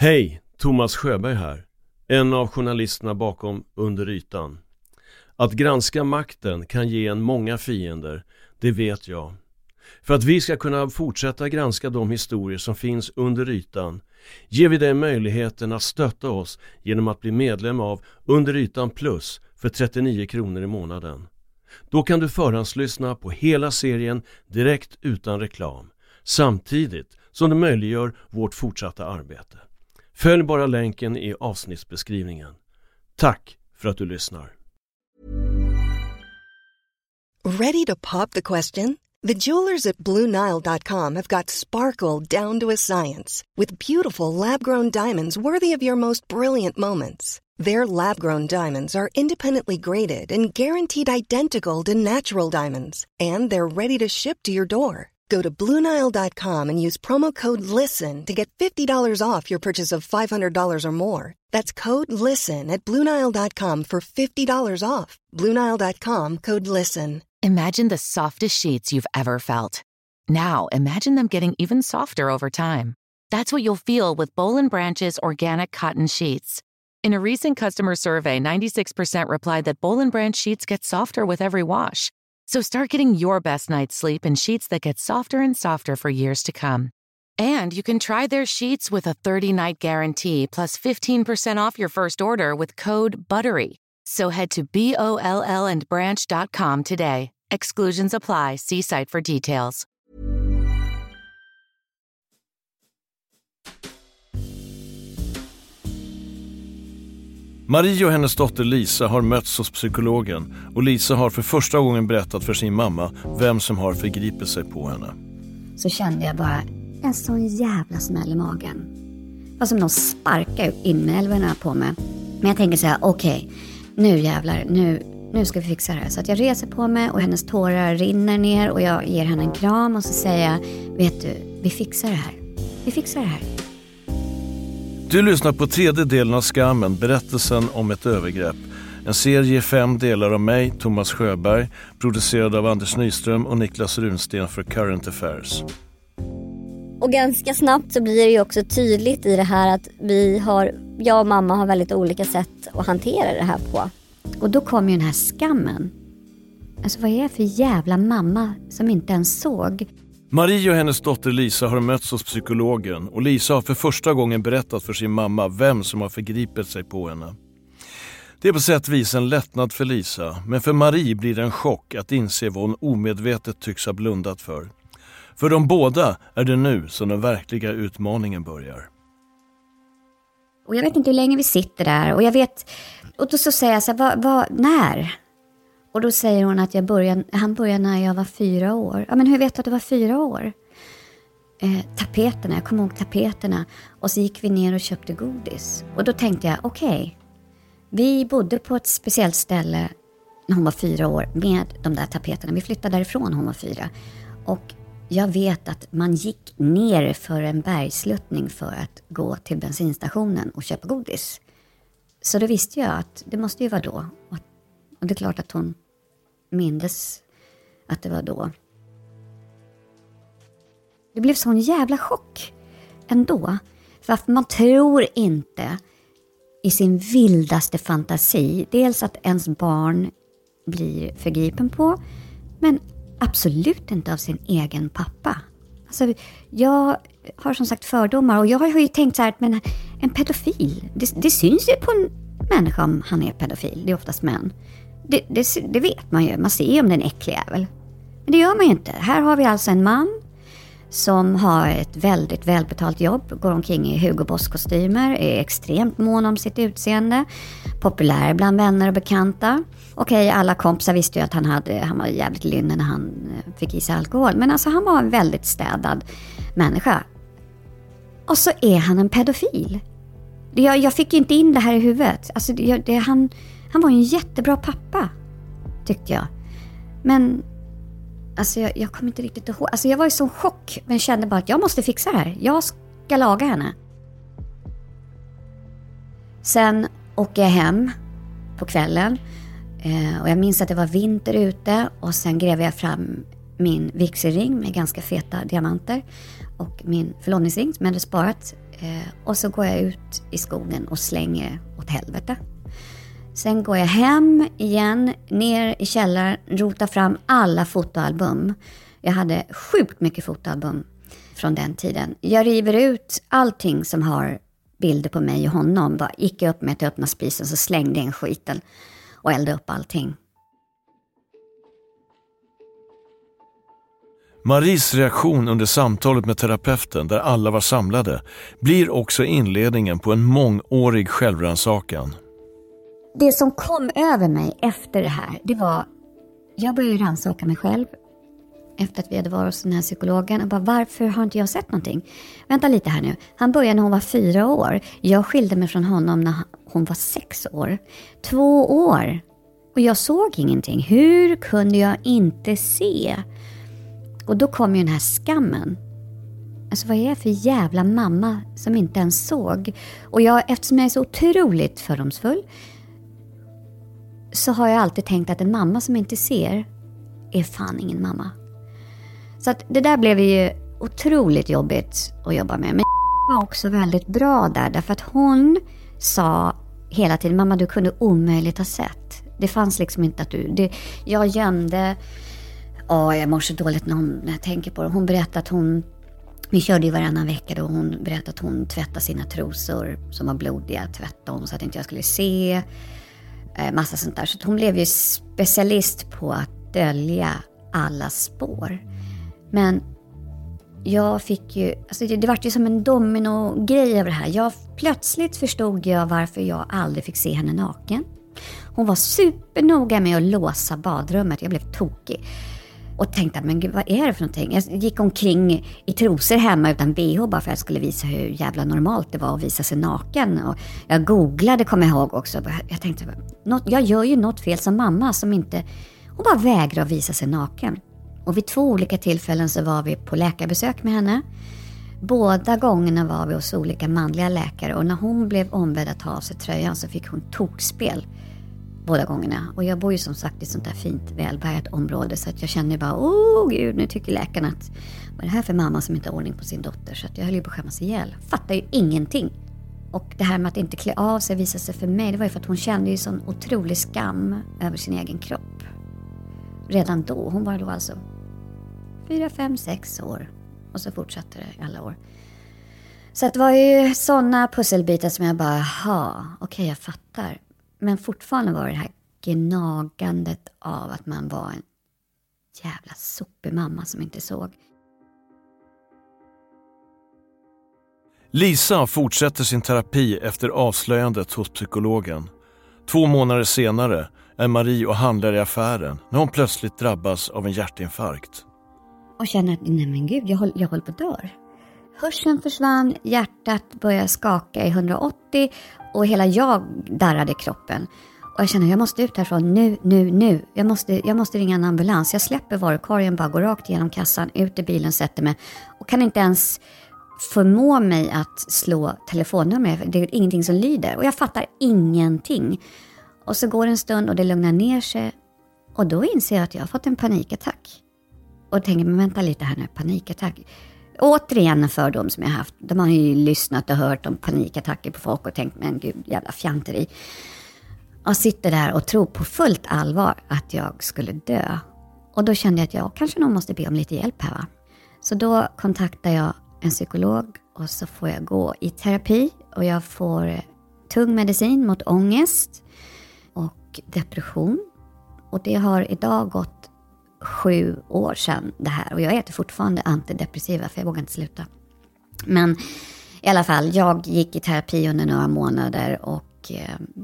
Hej, Thomas Sjöberg här. En av journalisterna bakom Under ytan. Att granska makten kan ge en många fiender, det vet jag. För att vi ska kunna fortsätta granska de historier som finns under ytan ger vi dig möjligheten att stötta oss genom att bli medlem av Under ytan plus för 39 kronor i månaden. Då kan du förhandslyssna på hela serien direkt utan reklam, samtidigt som det möjliggör vårt fortsatta arbete. Följ bara länken i avsnittsbeskrivningen. Tack för att du lyssnar. Ready to pop the question? The jewelers at BlueNile.com have got sparkle down to a science with beautiful lab-grown diamonds worthy of your most brilliant moments. Their lab-grown diamonds are independently graded and guaranteed identical to natural diamonds, and they're ready to ship to your door. Go to BlueNile.com and use promo code LISTEN to get $50 off your purchase of $500 or more. That's code LISTEN at BlueNile.com for $50 off. BlueNile.com, code LISTEN. Imagine the softest sheets you've ever felt. Now, imagine them getting even softer over time. That's what you'll feel with Boll & Branch's organic cotton sheets. In a recent customer survey, 96% replied that Boll & Branch sheets get softer with every wash. So start getting your best night's sleep in sheets that get softer and softer for years to come. And you can try their sheets with a 30-night guarantee plus 15% off your first order with code BUTTERY. So head to BOLLandbranch.com today. Exclusions apply. See site for details. Marie och hennes dotter Lisa har mötts hos psykologen och Lisa har för första gången berättat för sin mamma vem som har förgripit sig på henne. Så kände jag bara en sån jävla smäll i magen. Det var som någon sparkade inälvorna på mig. Men jag tänker så här, okej, nu jävlar, nu ska vi fixa det här. Så att jag reser på mig och hennes tårar rinner ner och jag ger henne en kram och så säger jag, vet du, vi fixar det här. Vi fixar det här. Du lyssnar på tredje delen av Skammen, berättelsen om ett övergrepp. En serie i 5 delar av mig, Thomas Sjöberg, producerad av Anders Nyström och Niklas Runsten för Current Affairs. Och ganska snabbt så blir det ju också tydligt i det här att jag och mamma har väldigt olika sätt att hantera det här på. Och då kom ju den här skammen. Alltså vad är det för jävla mamma som inte ens såg? Marie och hennes dotter Lisa har mötts hos psykologen och Lisa har för första gången berättat för sin mamma vem som har förgripit sig på henne. Det är på sätt vis en lättnad för Lisa, men för Marie blir det en chock att inse vad hon omedvetet tycks ha blundat för. För de båda är det nu som den verkliga utmaningen börjar. Och jag vet inte hur länge vi sitter där och jag vet, och då så säger jag så här, när? Och då säger hon att han började när jag var 4 år. Ja, men hur vet du att du var 4 år? Tapeterna, jag kommer ihåg tapeterna. Och så gick vi ner och köpte godis. Och då tänkte jag, okej. Vi bodde på ett speciellt ställe när hon var 4 år med de där tapeterna. Vi flyttade därifrån när hon var 4. Och jag vet att man gick ner för en bergsluttning för att gå till bensinstationen och köpa godis. Så då visste jag att det måste ju vara då. Och det är klart att hon mindes att det var då. Det blev sån jävla chock ändå. För att man tror inte i sin vildaste fantasi. Dels att ens barn blir förgripen på. Men absolut inte av sin egen pappa. Alltså, jag har som sagt fördomar. Och jag har ju tänkt så här, men en pedofil. Det syns ju på en människa om han är pedofil. Det är oftast män. Det vet man ju. Man ser ju om den är äcklig jävel. Men det gör man ju inte. Här har vi alltså en man som har ett väldigt välbetalt jobb. Går omkring i Hugo Boss-kostymer. Är extremt mån om sitt utseende. Populär bland vänner och bekanta. Okej, alla kompisar visste ju att han var jävligt lynne när han fick i sig alkohol. Men alltså han var en väldigt städad människa. Och så är han en pedofil. Jag fick inte in det här i huvudet. Alltså han var ju en jättebra pappa, tyckte jag. Men alltså jag kommer inte riktigt ihåg. Alltså jag var i sån chock, men kände bara att jag måste fixa det här. Jag ska laga henne. Sen åker jag hem på kvällen. Och jag minns att det var vinter ute. Och sen grävde jag fram min vigselring med ganska feta diamanter. Och min förlovningsring som jag hade sparat Och så går jag ut i skogen och slänger åt helvete. Sen går jag hem igen, ner i källaren, rotar fram alla fotoalbum. Jag hade sjukt mycket fotoalbum från den tiden. Jag river ut allting som har bilder på mig och honom. Bara gick jag upp med att öppna spisen, så slängde jag in skiten och eldade upp allting. Maries reaktion under samtalet med terapeuten, där alla var samlade, blir också inledningen på en mångårig självrannsakan. Det som kom över mig efter det här, det var... Jag började rannsaka mig själv efter att vi hade varit hos den här psykologen. Och bara, varför har inte jag sett någonting? Vänta lite här nu. Han började när hon var 4 år. Jag skilde mig från honom när hon var 6 år. 2 år. Och jag såg ingenting. Hur kunde jag inte se? Och då kom ju den här skammen. Alltså vad är jag för jävla mamma som inte ens såg? Och eftersom jag är så otroligt fördomsfull, så har jag alltid tänkt att en mamma som inte ser är fan ingen mamma. Så att det där blev ju otroligt jobbigt att jobba med. Men var också väldigt bra där. Därför att hon sa hela tiden, mamma, du kunde omöjligt ha sett. Det fanns liksom inte att du... jag gömde... jag mår så dåligt när jag tänker på det. Hon berättade att vi körde ju varannan vecka då. Hon berättade att hon tvättade sina trosor som var blodiga. Tvättade hon så att inte jag skulle se. Massa sånt där. Så hon blev ju specialist på att dölja alla spår. Men jag fick ju... Alltså det var ju som en domino-grej över det här. Plötsligt förstod jag varför jag aldrig fick se henne naken. Hon var supernoga med att låsa badrummet. Jag blev tokig. Och tänkte, men gud, vad är det för någonting? Jag gick omkring i trosor hemma utan BH bara för att jag skulle visa hur jävla normalt det var att visa sig naken. Och jag googlade, kommer jag ihåg också. Jag tänkte, jag gör ju något fel som mamma som inte... Hon bara vägrar att visa sig naken. Och vid 2 olika tillfällen så var vi på läkarbesök med henne. Båda gångerna var vi hos olika manliga läkare. Och när hon blev ombedd att ta av sig tröjan så fick hon tokspel. Båda gångerna. Och jag bor ju som sagt i ett sånt där fint välbärgat område. Så att jag känner bara, gud, nu tycker läkarna att vad är det här för mamma som inte har ordning på sin dotter? Så att jag höll ju på att skämmas ihjäl. Fattar ju ingenting. Och det här med att inte klä av sig, visa sig för mig, det var ju för att hon kände ju sån otrolig skam över sin egen kropp. Redan då. Hon var då alltså 4, 5, 6 år. Och så fortsatte det i alla år. Så att det var ju såna pusselbitar som jag bara, okej, jag fattar. Men fortfarande var det här gnagandet av att man var en jävla supermamma som inte såg. Lisa fortsätter sin terapi efter avslöjandet hos psykologen. 2 månader senare är Marie och handlar i affären när hon plötsligt drabbas av en hjärtinfarkt. Och känner att, nej men gud, jag håller på att dö. Hörseln försvann, hjärtat började skaka i 180 och hela jag darrade i kroppen. Och jag känner, jag måste ut härifrån nu. Jag måste ringa en ambulans. Jag släpper varukorgen, bara går rakt igenom kassan, ut i bilen, sätter mig. Och kan inte ens förmå mig att slå telefonnummer. Det är ingenting som lyder. Och jag fattar ingenting. Och så går en stund och det lugnar ner sig. Och då inser jag att jag har fått en panikattack. Och tänker, men vänta lite här nu, panikattack. Återigen en fördom som jag har haft. De har ju lyssnat och hört om panikattacker på folk och tänkt, men gud, jävla fjanteri. Och sitter där och tror på fullt allvar att jag skulle dö. Och då kände jag att jag kanske nog måste be om lite hjälp här, va? Så då kontaktar jag en psykolog och så får jag gå i terapi. Och jag får tung medicin mot ångest och depression. Och det har idag gått 7 år sedan det här. Och jag äter fortfarande antidepressiva för jag vågar inte sluta. Men i alla fall, jag gick i terapi under några månader och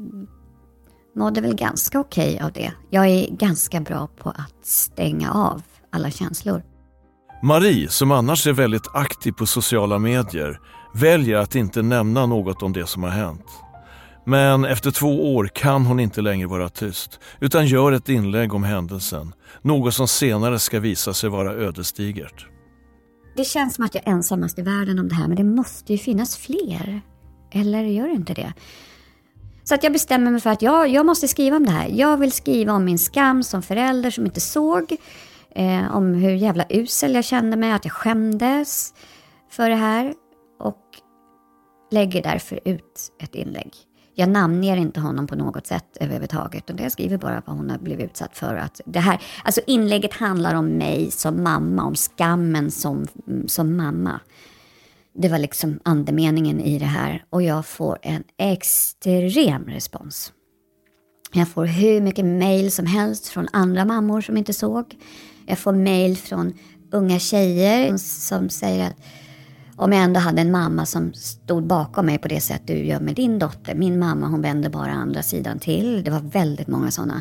mådde väl ganska okej av det. Jag är ganska bra på att stänga av alla känslor. Marie, som annars är väldigt aktiv på sociala medier, väljer att inte nämna något om det som har hänt. Men efter 2 år kan hon inte längre vara tyst, utan gör ett inlägg om händelsen. Något som senare ska visa sig vara ödesdigert. Det känns som att jag är ensammast i världen om det här, men det måste ju finnas fler. Eller gör det inte det? Så att jag bestämmer mig för att jag måste skriva om det här. Jag vill skriva om min skam som förälder som inte såg. Om hur jävla usel jag kände mig, att jag skämdes för det här. Och lägger därför ut ett inlägg. Jag namnger inte honom på något sätt överhuvudtaget. Och jag skriver bara vad hon har blivit utsatt för. Att det här, alltså inlägget handlar om mig som mamma. Om skammen som mamma. Det var liksom andemeningen i det här. Och jag får en extrem respons. Jag får hur mycket mejl som helst från andra mammor som inte såg. Jag får mejl från unga tjejer som säger att om jag ändå hade en mamma som stod bakom mig på det sätt du gör med din dotter. Min mamma, hon vände bara andra sidan till. Det var väldigt många sådana.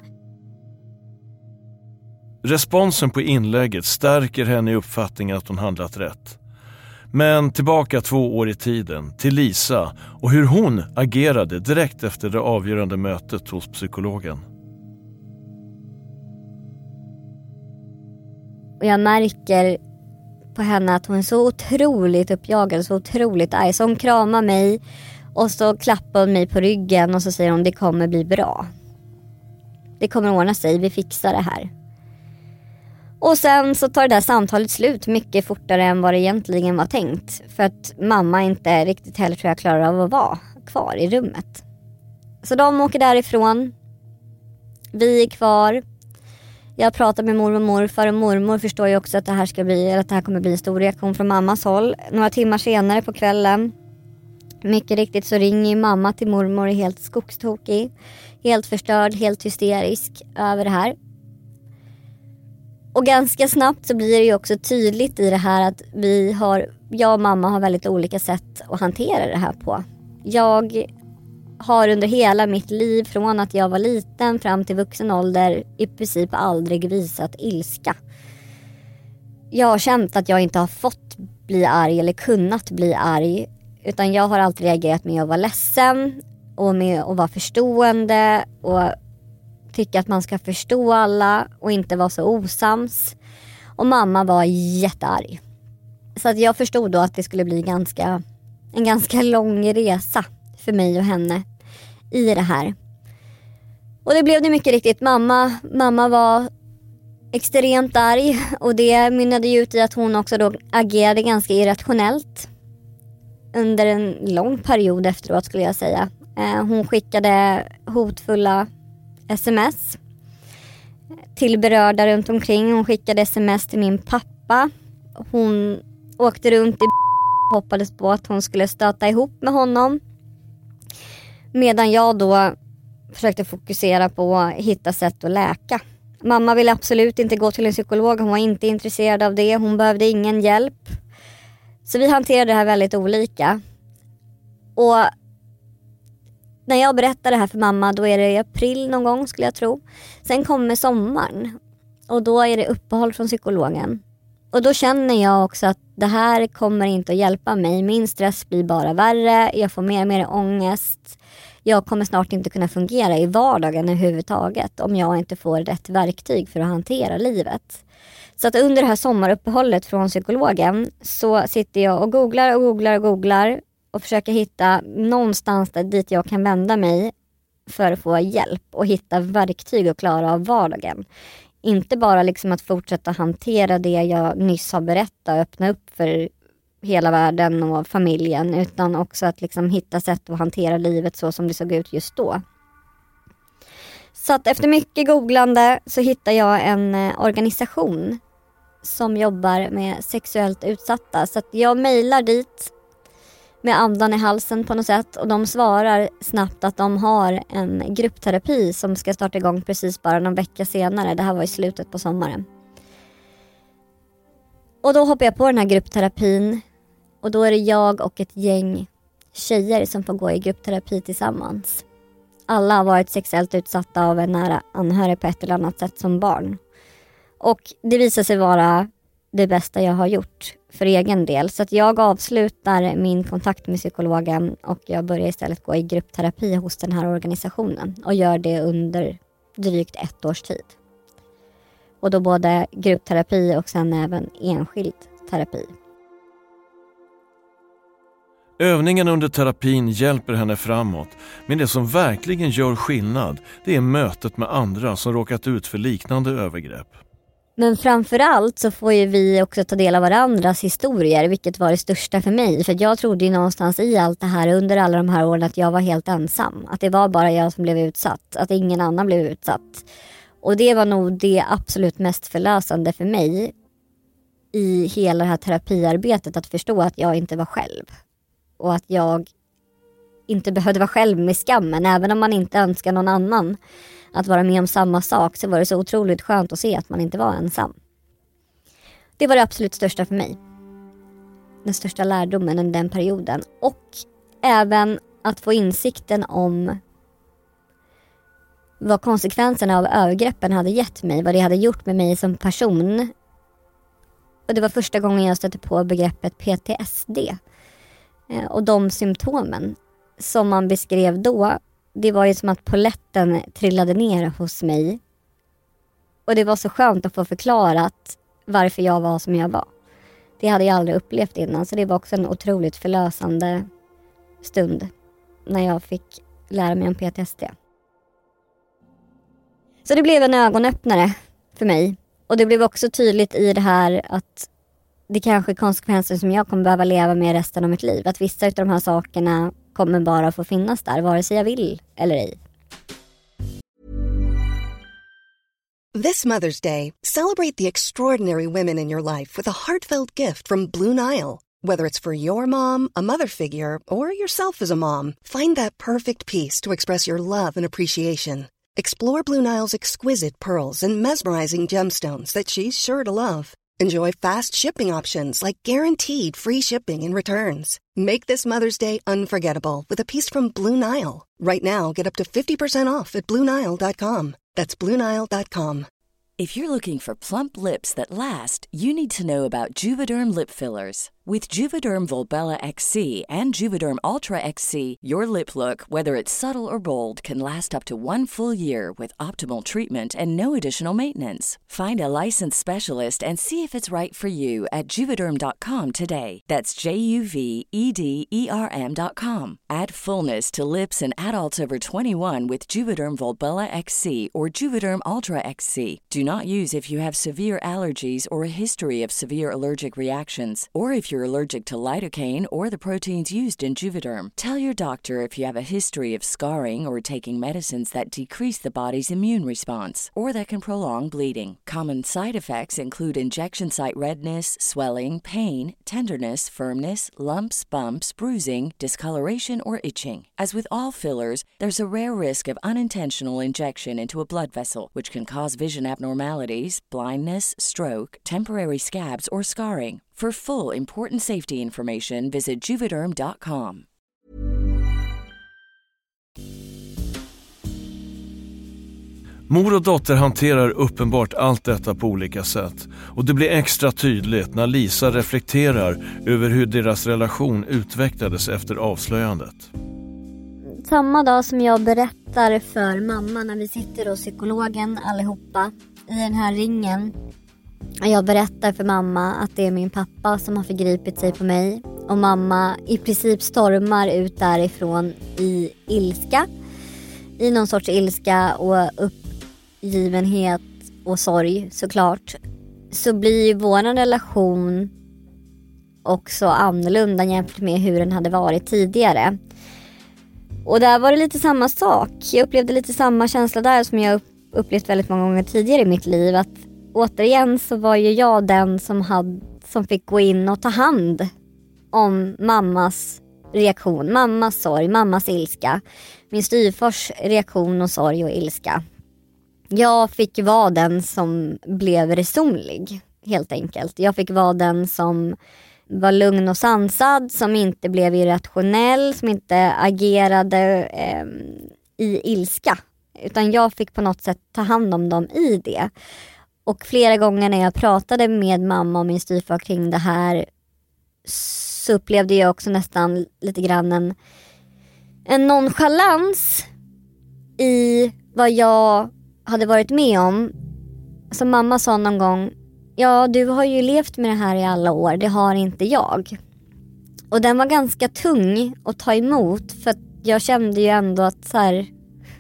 Responsen på inlägget stärker henne i uppfattningen att hon handlat rätt. Men tillbaka 2 år i tiden till Lisa och hur hon agerade direkt efter det avgörande mötet hos psykologen. Och jag märker på henne att hon är så otroligt uppjagad, så otroligt arg. Så hon kramar mig och så klappar hon mig på ryggen och så säger hon: det kommer bli bra. Det kommer ordna sig, vi fixar det här. Och sen så tar det där samtalet slut mycket fortare än vad det egentligen var tänkt. För att mamma inte riktigt heller tror jag klarar av att vara kvar i rummet. Så de åker därifrån. Vi är kvar. Jag pratar med mormor och morfar och mormor förstår ju också att det här kommer bli en stor reaktion från mammas håll. Några timmar senare på kvällen, mycket riktigt, så ringer mamma till mormor och är helt skogstokig. Helt förstörd, helt hysterisk över det här. Och ganska snabbt så blir det ju också tydligt i det här att jag och mamma har väldigt olika sätt att hantera det här på. Jag har under hela mitt liv från att jag var liten fram till vuxen ålder i princip aldrig visat ilska. Jag har känt att jag inte har fått bli arg eller kunnat bli arg, utan jag har alltid reagerat med att vara ledsen och med att vara förstående och tycka att man ska förstå alla och inte vara så osams. Och mamma var jättearg. Så att jag förstod då att det skulle bli en ganska lång resa för mig och henne i det här. Och det blev det mycket riktigt. Mamma var extremt arg och det mynnade ut i att hon också då agerade ganska irrationellt under en lång period efteråt, skulle jag säga. Hon skickade hotfulla sms till berörda runt omkring. Hon skickade sms till min pappa. Hon åkte runt i och hoppades på att hon skulle stöta ihop med honom. Medan jag då försökte fokusera på att hitta sätt att läka. Mamma ville absolut inte gå till en psykolog. Hon var inte intresserad av det. Hon behövde ingen hjälp. Så vi hanterade det här väldigt olika. Och när jag berättar det här för mamma, då är det i april någon gång, skulle jag tro. Sen kommer sommaren. Och då är det uppehåll från psykologen. Och då känner jag också att det här kommer inte att hjälpa mig. Min stress blir bara värre. Jag får mer och mer ångest. Jag kommer snart inte kunna fungera i vardagen överhuvudtaget om jag inte får rätt verktyg för att hantera livet. Så att under det här sommaruppehållet från psykologen så sitter jag och googlar och försöker hitta någonstans dit jag kan vända mig för att få hjälp och hitta verktyg och klara av vardagen. Inte bara liksom att fortsätta hantera det jag nyss har berättat och öppna upp för hela världen och familjen, utan också att liksom hitta sätt att hantera livet så som det såg ut just då. Så att efter mycket googlande så hittar jag en organisation som jobbar med sexuellt utsatta. Så att jag mejlar dit med andan i halsen på något sätt och de svarar snabbt att de har en gruppterapi som ska starta igång precis bara någon vecka senare. Det här var i slutet på sommaren. Och då hoppar jag på den här gruppterapin och då är det jag och ett gäng tjejer som får gå i gruppterapi tillsammans. Alla har varit sexuellt utsatta av en nära anhörig på ett eller annat sätt som barn. Och det visar sig vara det bästa jag har gjort för egen del. Så att jag avslutar min kontakt med psykologen och jag börjar istället gå i gruppterapi hos den här organisationen. Och gör det under drygt 1 års tid. Och då både gruppterapi och sen även enskild terapi. Övningen under terapin hjälper henne framåt, men det som verkligen gör skillnad, det är mötet med andra som råkat ut för liknande övergrepp. Men framförallt så får ju vi också ta del av varandras historier, vilket var det största för mig. För jag trodde ju någonstans i allt det här under alla de här åren att jag var helt ensam. Att det var bara jag som blev utsatt, att ingen annan blev utsatt. Och det var nog det absolut mest förlösande för mig i hela det här terapiarbetet, att förstå att jag inte var själv. Och att jag inte behövde vara själv med skammen. Även om man inte önskar någon annan att vara med om samma sak, så var det så otroligt skönt att se att man inte var ensam. Det var det absolut största för mig. Den största lärdomen under den perioden. Och även att få insikten om vad konsekvenserna av övergreppen hade gett mig. Vad det hade gjort med mig som person. Och det var första gången jag stötte på begreppet PTSD. Och de symptomen som man beskrev då, det var ju som att polletten trillade ner hos mig. Och det var så skönt att få förklarat varför jag var som jag var. Det hade jag aldrig upplevt innan, så det var också en otroligt förlösande stund när jag fick lära mig om PTSD. Så det blev en ögonöppnare för mig. Och det blev också tydligt i det här att det kanske är konsekvenser som jag kommer behöva leva med resten av mitt liv. Att vissa av de här sakerna kommer bara få finnas där, vare sig jag vill eller ej. This Mother's Day, celebrate the extraordinary women in your life with a heartfelt gift from Blue Nile. Whether it's for your mom, a mother figure, or yourself as a mom, find that perfect piece to express your love and appreciation. Explore Blue Nile's exquisite pearls and mesmerizing gemstones that she's sure to love. Enjoy fast shipping options like guaranteed free shipping and returns. Make this Mother's Day unforgettable with a piece from Blue Nile. Right now, get up to 50% off at BlueNile.com. That's BlueNile.com. If you're looking for plump lips that last, you need to know about Juvederm lip fillers. With Juvederm Volbella XC and Juvederm Ultra XC, your lip look, whether it's subtle or bold, can last up to 1 full year with optimal treatment and no additional maintenance. Find a licensed specialist and see if it's right for you at Juvederm.com today. That's JUVEDERM.com. Add fullness to lips in adults over 21 with Juvederm Volbella XC or Juvederm Ultra XC. Do not use if you have severe allergies or a history of severe allergic reactions, or if you're allergic to lidocaine or the proteins used in Juvederm. Tell your doctor if you have a history of scarring or taking medicines that decrease the body's immune response or that can prolong bleeding. Common side effects include injection site redness, swelling, pain, tenderness, firmness, lumps, bumps, bruising, discoloration, or itching. As with all fillers, there's a rare risk of unintentional injection into a blood vessel, which can cause vision abnormalities, blindness, stroke, temporary scabs, or scarring. For full important safety information, visit Juvederm.com. Mor och dotter hanterar uppenbart allt detta på olika sätt. Och det blir extra tydligt när Lisa reflekterar över hur deras relation utvecklades efter avslöjandet. Samma dag som jag berättar för mamma, när vi sitter hos psykologen allihopa i den här ringen. Jag berättar för mamma att det är min pappa som har förgripit sig på mig. Och mamma i princip stormar ut därifrån i ilska. I någon sorts ilska och uppgivenhet och sorg såklart. Så blir ju vår relation också annorlunda jämfört med hur den hade varit tidigare. Och där var det lite samma sak. Jag upplevde lite samma känsla där som jag upplevt väldigt många gånger tidigare i mitt liv. Att återigen så var ju jag den som fick gå in och ta hand om mammas reaktion. Mammas sorg, mammas ilska. Min styvfars reaktion och sorg och ilska. Jag fick vara den som blev resonlig, helt enkelt. Jag fick vara den som var lugn och sansad, som inte blev irrationell, som inte agerade i ilska. Utan jag fick på något sätt ta hand om dem i det. Och flera gånger när jag pratade med mamma och min styvfar kring det här, så upplevde jag också nästan lite grann en nonchalans i vad jag hade varit med om. Som mamma sa någon gång: ja, du har ju levt med det här i alla år, det har inte jag. Och den var ganska tung att ta emot, för att jag kände ju ändå att så här,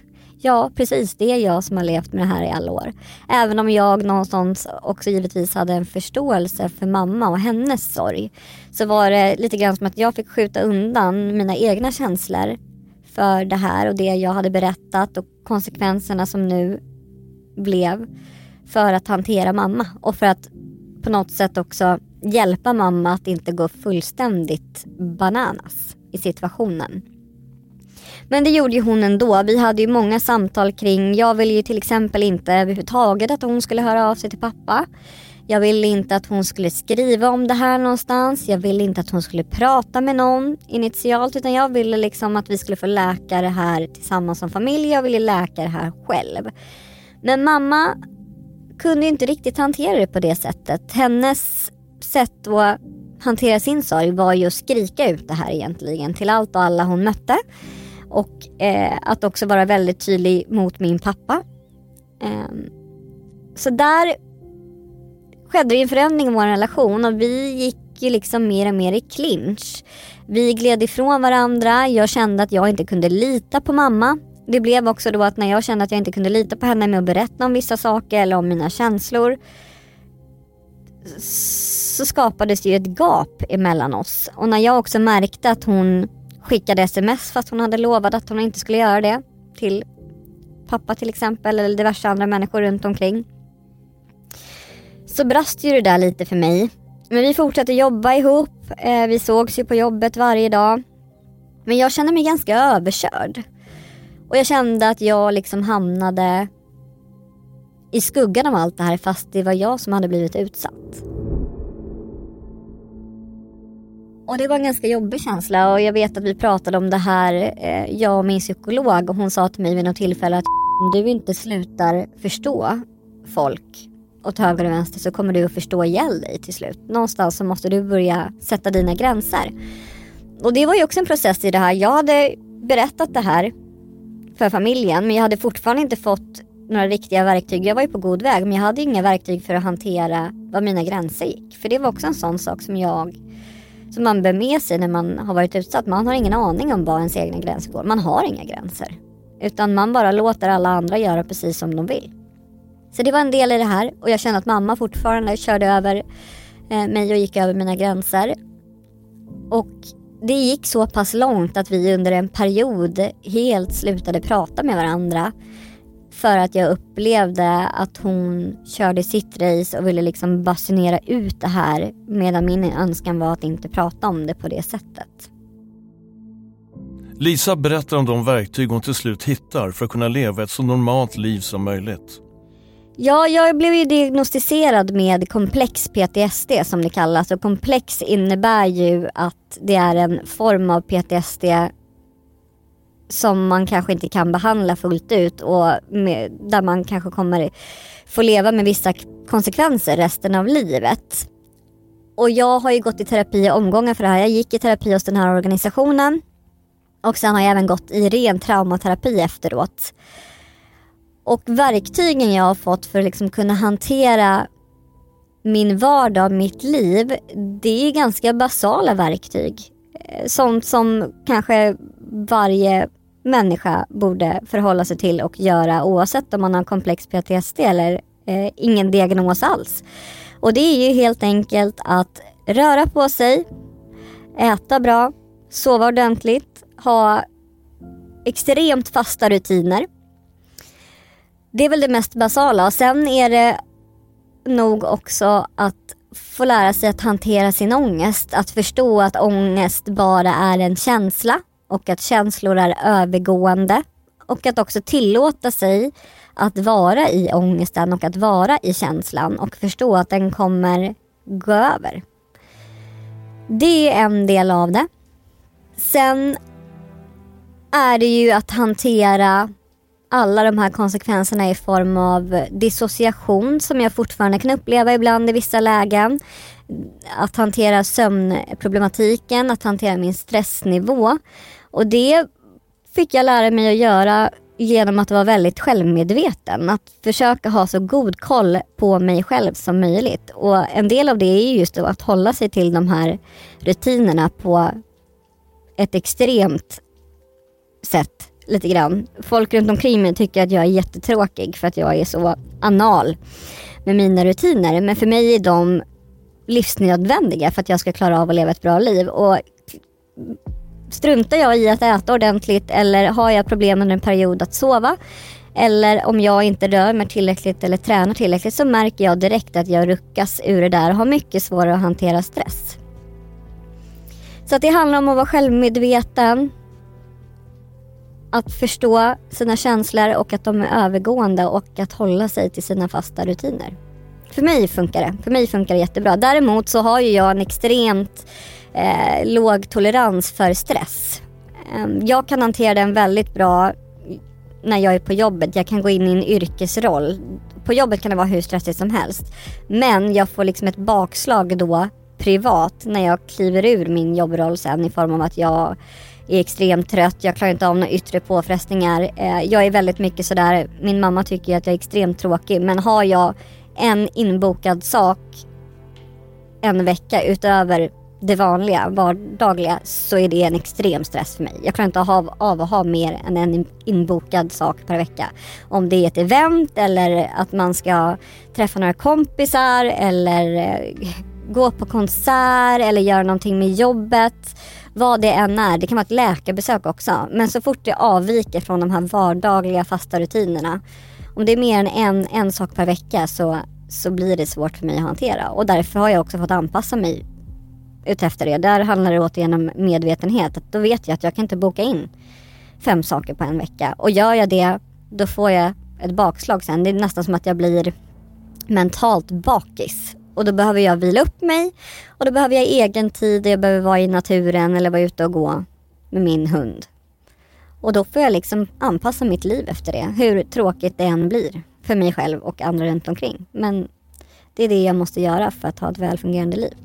ja, precis, det är jag som har levt med det här i alla år. Även om jag någonstans också givetvis hade en förståelse för mamma och hennes sorg, så var det lite grann som att jag fick skjuta undan mina egna känslor för det här och det jag hade berättat och konsekvenserna som nu blev för att hantera mamma och för att på något sätt också hjälpa mamma att inte gå fullständigt bananas i situationen. Men det gjorde ju hon ändå. Vi hade ju många samtal kring, jag ville ju till exempel inte överhuvudtaget att hon skulle höra av sig till pappa. Jag ville inte att hon skulle skriva om det här någonstans. Jag ville inte att hon skulle prata med någon initialt, utan jag ville liksom att vi skulle få läka det här tillsammans som familj. Jag ville läka det här själv. Men mamma kunde inte riktigt hantera det på det sättet. Hennes sätt att hantera sin sorg var ju att skrika ut det här egentligen till allt och alla hon mötte. Och att också vara väldigt tydlig mot min pappa. Så där skedde det en förändring i vår relation och vi gick ju liksom mer och mer i clinch. Vi gled ifrån varandra. Jag kände att jag inte kunde lita på mamma. Det blev också då att när jag kände att jag inte kunde lita på henne med att berätta om vissa saker eller om mina känslor, så skapades ju ett gap emellan oss. Och när jag också märkte att hon skickade sms fast hon hade lovat att hon inte skulle göra det till pappa till exempel eller diverse andra människor runt omkring, så brast ju det där lite för mig. Men vi fortsatte jobba ihop. Vi sågs ju på jobbet varje dag. Men jag kände mig ganska överkörd. Och jag kände att jag liksom hamnade i skuggan av allt det här fast det var jag som hade blivit utsatt. Och det var en ganska jobbig känsla och jag vet att vi pratade om det här, jag och min psykolog, och hon sa till mig vid något tillfälle att om du inte slutar förstå folk åt höger och vänster så kommer du att förstå ihjäl dig till slut. Någonstans så måste du börja sätta dina gränser. Och det var ju också en process i det här. Jag hade berättat det här för familjen, men jag hade fortfarande inte fått några riktiga verktyg. Jag var ju på god väg, men jag hade inga verktyg för att hantera vad mina gränser gick. För det var också en sån sak som man bär med sig när man har varit utsatt. Man har ingen aning om vad ens egna gränser går. Man har inga gränser. Utan man bara låter alla andra göra precis som de vill. Så det var en del i det här. Och jag kände att mamma fortfarande körde över mig och gick över mina gränser. Och det gick så pass långt att vi under en period helt slutade prata med varandra. För att jag upplevde att hon körde sitt race och ville liksom basunera ut det här. Medan min önskan var att inte prata om det på det sättet. Lisa berättar om de verktyg hon till slut hittar för att kunna leva ett så normalt liv som möjligt. Ja, jag blev ju diagnostiserad med komplex PTSD som det kallas. Och komplex innebär ju att det är en form av PTSD som man kanske inte kan behandla fullt ut och där man kanske kommer få leva med vissa konsekvenser resten av livet. Och jag har ju gått i terapi omgångar för det här. Jag gick i terapi hos den här organisationen och sen har jag även gått i ren traumaterapi efteråt. Och verktygen jag har fått för att liksom kunna hantera min vardag, mitt liv, det är ganska basala verktyg. Sånt som kanske varje människa borde förhålla sig till och göra oavsett om man har komplex PTSD eller ingen diagnos alls. Och det är ju helt enkelt att röra på sig, äta bra, sova ordentligt, ha extremt fasta rutiner. Det är väl det mest basala. Och sen är det nog också att få lära sig att hantera sin ångest. Att förstå att ångest bara är en känsla och att känslor är övergående. Och att också tillåta sig att vara i ångesten och att vara i känslan och förstå att den kommer gå över. Det är en del av det. Sen är det ju att hantera alla de här konsekvenserna i form av dissociation som jag fortfarande kan uppleva ibland i vissa lägen. Att hantera sömnproblematiken, att hantera min stressnivå. Och det fick jag lära mig att göra genom att vara väldigt självmedveten. Att försöka ha så god koll på mig själv som möjligt. Och en del av det är just att hålla sig till de här rutinerna på ett extremt sätt lite grann. Folk runt omkring mig tycker att jag är jättetråkig för att jag är så anal med mina rutiner. Men för mig är de livsnödvändiga för att jag ska klara av att leva ett bra liv. Och struntar jag i att äta ordentligt, eller har jag problem under en period att sova, eller om jag inte rör mig tillräckligt eller tränar tillräckligt, så märker jag direkt att jag ruckas ur det där och har mycket svårare att hantera stress. Så att det handlar om att vara självmedveten, att förstå sina känslor och att de är övergående, och att hålla sig till sina fasta rutiner. För mig funkar det. För mig funkar det jättebra. Däremot så har ju jag en extremt låg tolerans för stress. Jag kan hantera den väldigt bra när jag är på jobbet. Jag kan gå in i en yrkesroll. På jobbet kan det vara hur stressigt som helst. Men jag får liksom ett bakslag då privat när jag kliver ur min jobbroll sen, i form av att jag är extremt trött. Jag klarar inte av några yttre påfrestningar. Jag är väldigt mycket sådär. Min mamma tycker att jag är extremt tråkig. Men har jag en inbokad sak en vecka utöver det vanliga, vardagliga, så är det en extrem stress för mig. Jag klarar inte av att ha mer än en inbokad sak per vecka. Om det är ett event, eller att man ska träffa några kompisar, eller gå på konsert, eller göra någonting med jobbet. Vad det än är. Det kan vara ett läkarbesök också. Men så fort det avviker från de här vardagliga fasta rutinerna, om det är mer än en sak per vecka, så blir det svårt för mig att hantera. Och därför har jag också fått anpassa mig utefter det. Där handlar det återigen om medvetenhet. Att då vet jag att jag kan inte boka in 5 saker på en vecka. Och gör jag det, då får jag ett bakslag sen. Det är nästan som att jag blir mentalt bakis. Och då behöver jag vila upp mig. Och då behöver jag egen tid. Jag behöver vara i naturen eller vara ute och gå med min hund. Och då får jag liksom anpassa mitt liv efter det. Hur tråkigt det än blir för mig själv och andra runt omkring. Men det är det jag måste göra för att ha ett välfungerande liv.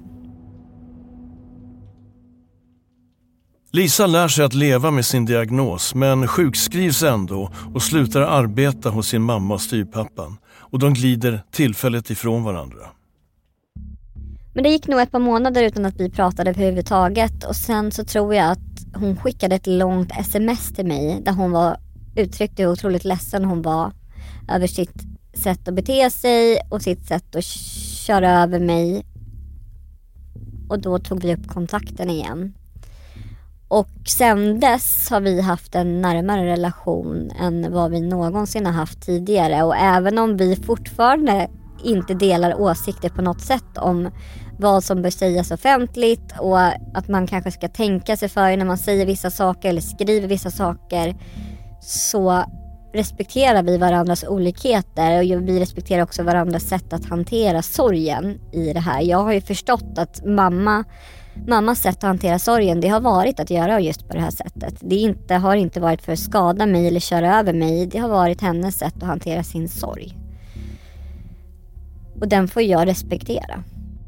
Lisa lär sig att leva med sin diagnos, men sjukskrivs ändå och slutar arbeta hos sin mamma och styvpappan. Och de glider tillfälligt ifrån varandra. Men det gick nog ett par månader utan att vi pratade överhuvudtaget. Och sen så tror jag att hon skickade ett långt sms till mig där hon uttryckte hur otroligt ledsen hon var över sitt sätt att bete sig och sitt sätt att köra över mig. Och då tog vi upp kontakten igen. Och sen dess har vi haft en närmare relation än vad vi någonsin har haft tidigare. Och även om vi fortfarande inte delar åsikter på något sätt om vad som bör sägas offentligt, och att man kanske ska tänka sig för när man säger vissa saker eller skriver vissa saker, så respekterar vi varandras olikheter, och vi respekterar också varandras sätt att hantera sorgen i det här. Jag har ju förstått att mammas sätt att hantera sorgen, det har varit att göra just på det här sättet. Det har inte varit för att skada mig eller köra över mig. Det har varit hennes sätt att hantera sin sorg. Och den får jag respektera.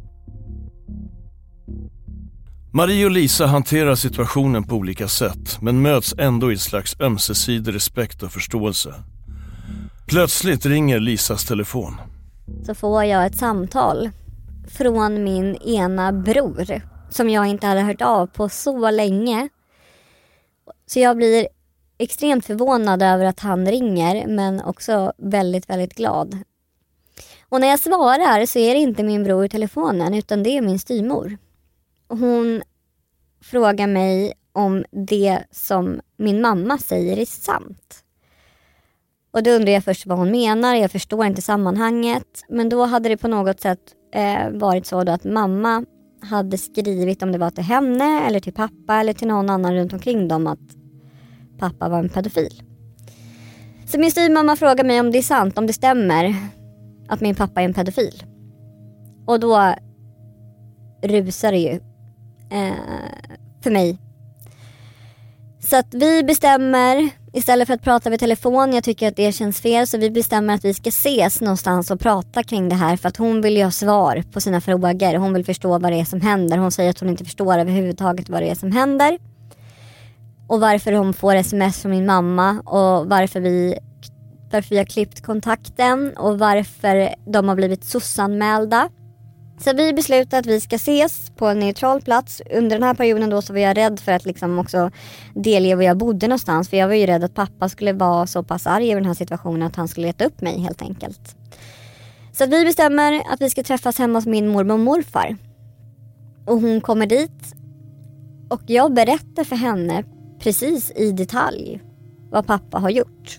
Marie och Lisa hanterar situationen på olika sätt, men möts ändå i ett slags ömsesidig respekt och förståelse. Plötsligt ringer Lisas telefon. Så får jag ett samtal från min ena bror som jag inte hade hört av på så länge. Så jag blir extremt förvånad över att han ringer, men också väldigt, väldigt glad. Och när jag svarar så är det inte min bror i telefonen, utan det är min styvmor. Hon frågar mig om det som min mamma säger är sant. Och då undrar jag först vad hon menar. Jag förstår inte sammanhanget. Men då hade det på något sätt varit så då att mamma hade skrivit, om det var till henne eller till pappa eller till någon annan runt omkring dem, att pappa var en pedofil. Så min styvmamma frågar mig om det är sant, om det stämmer att min pappa är en pedofil. Och då rusar det ju för mig. Så att vi bestämmer, istället för att prata vid telefon, jag tycker att det känns fel, så vi bestämmer att vi ska ses någonstans och prata kring det här, för att hon vill ju ha svar på sina frågor. Hon vill förstå vad det är som händer. Hon säger att hon inte förstår överhuvudtaget vad det är som händer. Och varför hon får sms från min mamma, och varför vi har klippt kontakten, och varför de har blivit sossanmälda. Så vi beslutade att vi ska ses på en neutral plats. Under den här perioden då så var jag rädd för att liksom också delge var jag bodde någonstans. För jag var ju rädd att pappa skulle vara så pass arg över den här situationen att han skulle leta upp mig helt enkelt. Så att vi bestämmer att vi ska träffas hemma hos min mormor och morfar. Och hon kommer dit. Och jag berättar för henne precis i detalj vad pappa har gjort.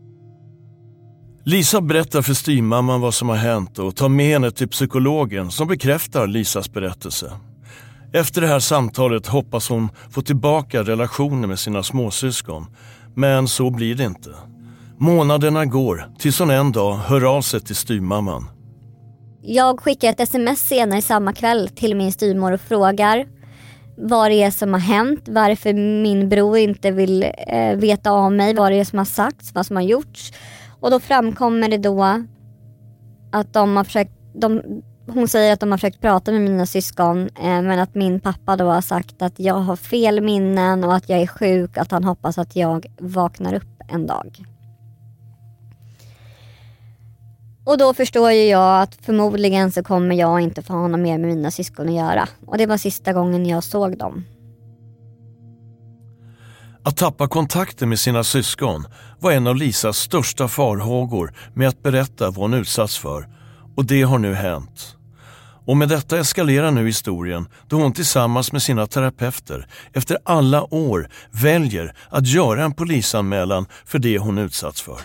Lisa berättar för styvmamman vad som har hänt och tar med henne till psykologen som bekräftar Lisas berättelse. Efter det här samtalet hoppas hon få tillbaka relationen med sina småsyskon. Men så blir det inte. Månaderna går tills hon en dag hör av sig till styvmamman. Jag skickar ett sms senare samma kväll till min styvmor och frågar vad det är som har hänt. Varför min bror inte vill veta av mig. Vad det är som har sagts, vad som har gjorts. Och då framkommer det då att de har försökt, hon säger att de har försökt prata med mina syskon, men att min pappa då har sagt att jag har fel minnen och att jag är sjuk, att han hoppas att jag vaknar upp en dag. Och då förstår ju jag att förmodligen så kommer jag inte få ha något mer med mina syskon att göra. Och det var sista gången jag såg dem. Att tappa kontakten med sina syskon var en av Lisas största farhågor med att berätta vad hon utsatts för. Och det har nu hänt. Och med detta eskalerar nu historien då hon tillsammans med sina terapeuter efter alla år väljer att göra en polisanmälan för det hon utsatts för.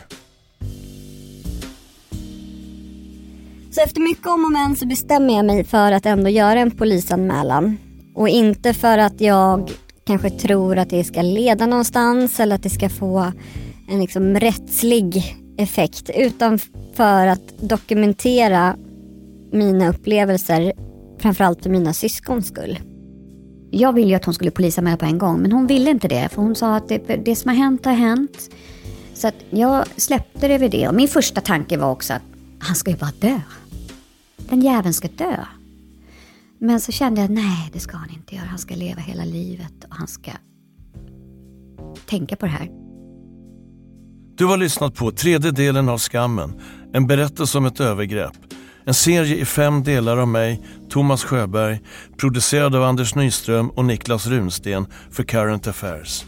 Så efter mycket om och men så bestämmer jag mig för att ändå göra en polisanmälan. Och inte för att jag kanske tror att det ska leda någonstans eller att det ska få en liksom rättslig effekt, utan för att dokumentera mina upplevelser, framförallt för mina syskons skull. Jag ville ju att hon skulle polisanmäla på en gång, men hon ville inte det, för hon sa att det som har hänt. Så att jag släppte det vid det. Och min första tanke var också att han ska ju bara dö. Den jäveln ska dö. Men så kände jag, nej, det ska han inte göra. Han ska leva hela livet och han ska tänka på det här. Du har lyssnat på 3:e delen av Skammen, en berättelse om ett övergrepp. En serie i 5 delar av mig, Thomas Sjöberg, producerad av Anders Nyström och Niklas Runsten för Current Affairs.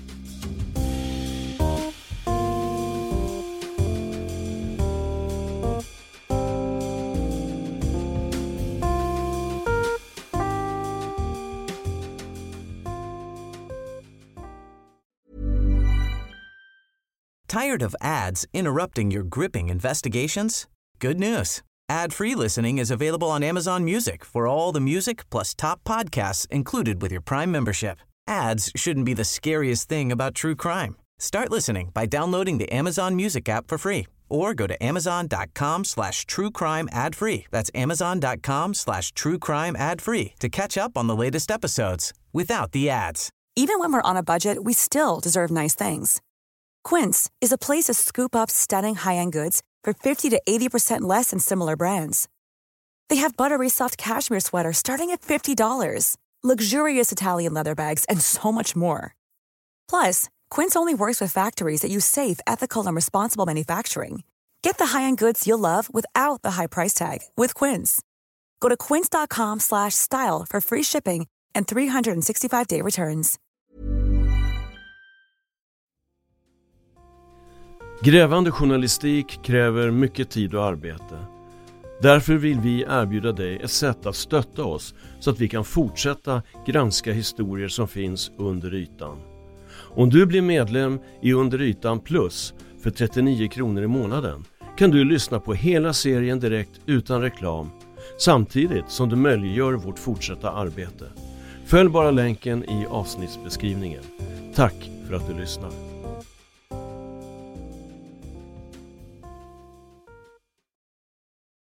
Tired of ads interrupting your gripping investigations? Good news. Ad-free listening is available on Amazon Music for all the music plus top podcasts included with your Prime membership. Ads shouldn't be the scariest thing about true crime. Start listening by downloading the Amazon Music app for free or go to amazon.com/truecrime ad-free. That's amazon.com/truecrime ad-free to catch up on the latest episodes without the ads. Even when we're on a budget, we still deserve nice things. Quince is a place to scoop up stunning high-end goods for 50 to 80% less than similar brands. They have buttery soft cashmere sweaters starting at $50, luxurious Italian leather bags, and so much more. Plus, Quince only works with factories that use safe, ethical, and responsible manufacturing. Get the high-end goods you'll love without the high price tag with Quince. Go to quince.com/style for free shipping and 365-day returns. Grävande journalistik kräver mycket tid och arbete. Därför vill vi erbjuda dig ett sätt att stötta oss så att vi kan fortsätta granska historier som finns under ytan. Om du blir medlem i Under ytan plus för 39 kronor i månaden kan du lyssna på hela serien direkt utan reklam, samtidigt som du möjliggör vårt fortsatta arbete. Följ bara länken i avsnittsbeskrivningen. Tack för att du lyssnar.